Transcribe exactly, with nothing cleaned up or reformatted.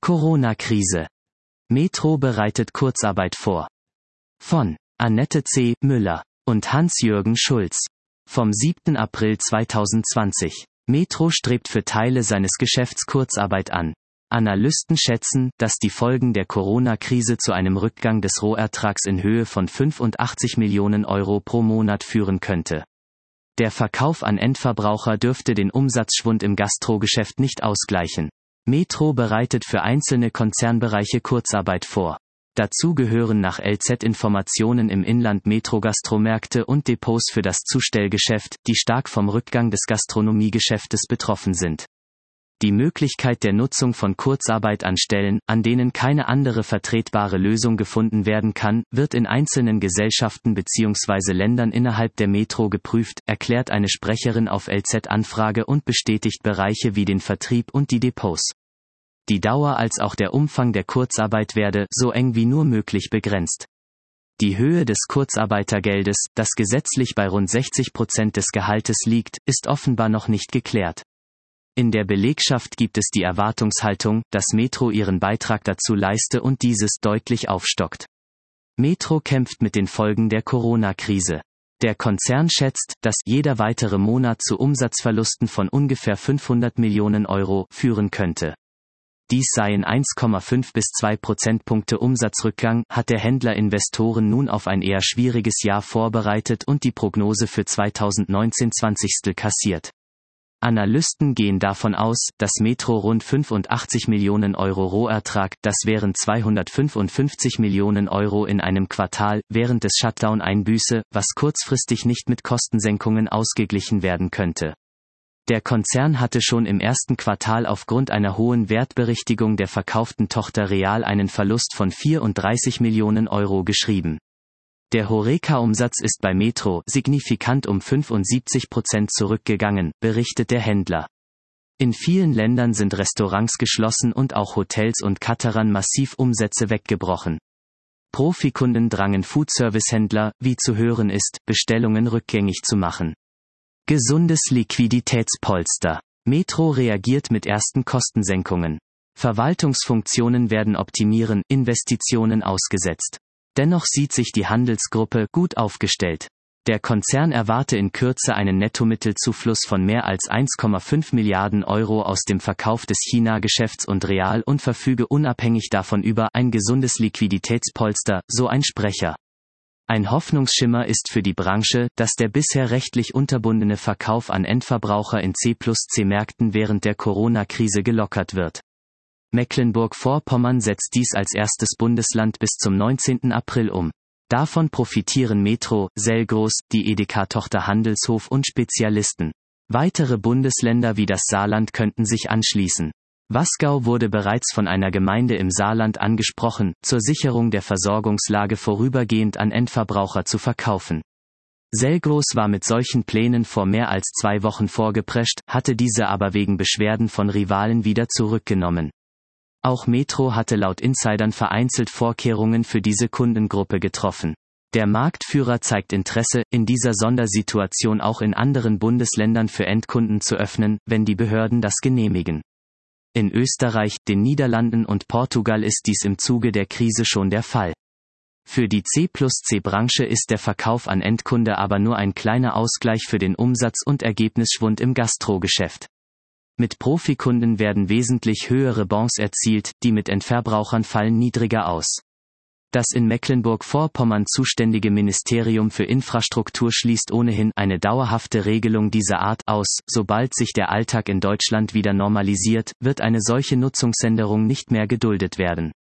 Corona-Krise. Metro bereitet Kurzarbeit vor. Von Annette C. Müller und Hans-Jürgen Schulz. Vom siebten April zweitausendzwanzig. Metro strebt für Teile seines Geschäfts Kurzarbeit an. Analysten schätzen, dass die Folgen der Corona-Krise zu einem Rückgang des Rohertrags in Höhe von fünfundachtzig Millionen Euro pro Monat führen könnte. Der Verkauf an Endverbraucher dürfte den Umsatzschwund im Gastrogeschäft nicht ausgleichen. Metro bereitet für einzelne Konzernbereiche Kurzarbeit vor. Dazu gehören nach L Z-Informationen im Inland Metro-Gastromärkte und Depots für das Zustellgeschäft, die stark vom Rückgang des Gastronomiegeschäftes betroffen sind. Die Möglichkeit der Nutzung von Kurzarbeit an Stellen, an denen keine andere vertretbare Lösung gefunden werden kann, wird in einzelnen Gesellschaften bzw. Ländern innerhalb der Metro geprüft, erklärt eine Sprecherin auf L Z-Anfrage und bestätigt Bereiche wie den Vertrieb und die Depots. Die Dauer als auch der Umfang der Kurzarbeit werde so eng wie nur möglich begrenzt. Die Höhe des Kurzarbeitergeldes, das gesetzlich bei rund sechzig Prozent des Gehaltes liegt, ist offenbar noch nicht geklärt. In der Belegschaft gibt es die Erwartungshaltung, dass Metro ihren Beitrag dazu leiste und dieses deutlich aufstockt. Metro kämpft mit den Folgen der Corona-Krise. Der Konzern schätzt, dass jeder weitere Monat zu Umsatzverlusten von ungefähr fünfhundert Millionen Euro führen könnte. Dies seien eins Komma fünf bis zwei Prozentpunkte Umsatzrückgang, hat der Händler Investoren nun auf ein eher schwieriges Jahr vorbereitet und die Prognose für zweitausendneunzehn Zwanzigstel kassiert. Analysten gehen davon aus, dass Metro rund fünfundachtzig Millionen Euro Rohertrag, das wären zweihundertfünfundfünfzig Millionen Euro in einem Quartal, während des Shutdown einbüße, was kurzfristig nicht mit Kostensenkungen ausgeglichen werden könnte. Der Konzern hatte schon im ersten Quartal aufgrund einer hohen Wertberichtigung der verkauften Tochter Real einen Verlust von vierunddreißig Millionen Euro geschrieben. Der Horeca-Umsatz ist bei Metro signifikant um fünfundsiebzig Prozent zurückgegangen, berichtet der Händler. In vielen Ländern sind Restaurants geschlossen und auch Hotels und Caterern massiv Umsätze weggebrochen. Profikunden drangen Foodservice-Händler, wie zu hören ist, Bestellungen rückgängig zu machen. Gesundes Liquiditätspolster. Metro reagiert mit ersten Kostensenkungen. Verwaltungsfunktionen werden optimieren, Investitionen ausgesetzt. Dennoch sieht sich die Handelsgruppe gut aufgestellt. Der Konzern erwarte in Kürze einen Nettomittelzufluss von mehr als eins Komma fünf Milliarden Euro aus dem Verkauf des China-Geschäfts und Real und verfüge unabhängig davon über ein gesundes Liquiditätspolster, so ein Sprecher. Ein Hoffnungsschimmer ist für die Branche, dass der bisher rechtlich unterbundene Verkauf an Endverbraucher in C plus C Märkten während der Corona-Krise gelockert wird. Mecklenburg-Vorpommern setzt dies als erstes Bundesland bis zum neunzehnten April um. Davon profitieren Metro, Selgros, die Edeka-Tochter Handelshof und Spezialisten. Weitere Bundesländer wie das Saarland könnten sich anschließen. Wasgau wurde bereits von einer Gemeinde im Saarland angesprochen, zur Sicherung der Versorgungslage vorübergehend an Endverbraucher zu verkaufen. Selgros war mit solchen Plänen vor mehr als zwei Wochen vorgeprescht, hatte diese aber wegen Beschwerden von Rivalen wieder zurückgenommen. Auch Metro hatte laut Insidern vereinzelt Vorkehrungen für diese Kundengruppe getroffen. Der Marktführer zeigt Interesse, in dieser Sondersituation auch in anderen Bundesländern für Endkunden zu öffnen, wenn die Behörden das genehmigen. In Österreich, den Niederlanden und Portugal ist dies im Zuge der Krise schon der Fall. Für die C plus C Branche ist der Verkauf an Endkunde aber nur ein kleiner Ausgleich für den Umsatz- und Ergebnisschwund im Gastrogeschäft. Mit Profikunden werden wesentlich höhere Bons erzielt, die mit Endverbrauchern fallen niedriger aus. Das in Mecklenburg-Vorpommern zuständige Ministerium für Infrastruktur schließt ohnehin eine dauerhafte Regelung dieser Art aus. Sobald sich der Alltag in Deutschland wieder normalisiert, wird eine solche Nutzungsänderung nicht mehr geduldet werden.